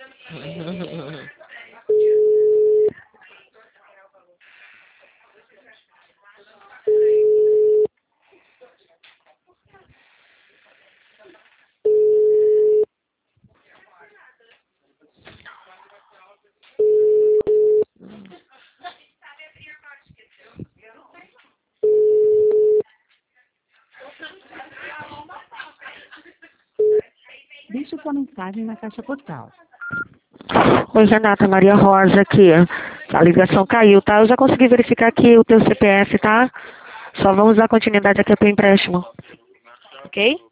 Deixe sua mensagem na caixa postal. Oi, Renata, Maria Rosa aqui. A ligação caiu, tá? Eu já consegui verificar aqui o teu CPF, tá? Só vamos dar continuidade aqui pro empréstimo. Ok?